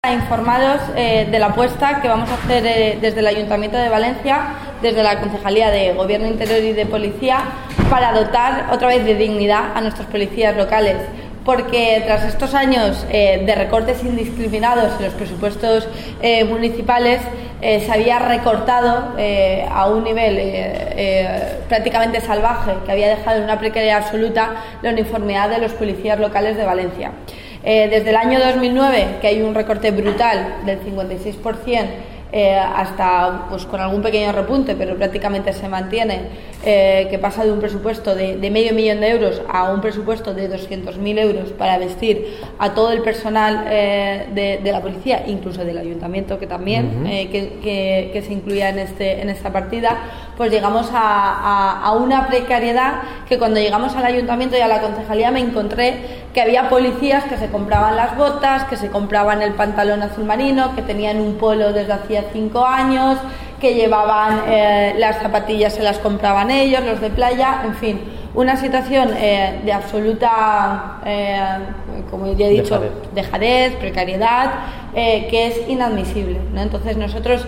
Informados de la apuesta que vamos a hacer desde el Ayuntamiento de Valencia, desde la Concejalía de Gobierno Interior y de Policía, para dotar otra vez de dignidad a nuestros policías locales. Porque tras estos años de recortes indiscriminados en los presupuestos municipales, se había recortado a un nivel prácticamente salvaje, que había dejado en una precariedad absoluta la uniformidad de los policías locales de Valencia. Desde el año 2009, que hay un recorte brutal del 56%, hasta pues con algún pequeño repunte, pero prácticamente se mantiene, que pasa de un presupuesto de $500.000 a un presupuesto de 200.000 euros para vestir a todo el personal de la policía, incluso del ayuntamiento, que también que se incluía en esta partida. Pues llegamos a una precariedad que cuando llegamos al ayuntamiento y a la concejalía me encontré que había policías que se compraban las botas, que se compraban el pantalón azul marino, que tenían un polo desde hacía 5 años, que llevaban las zapatillas, se las compraban ellos, los de playa, en fin, una situación de absoluta, como ya he dicho, dejadez, precariedad, que es inadmisible, ¿no? Entonces nosotros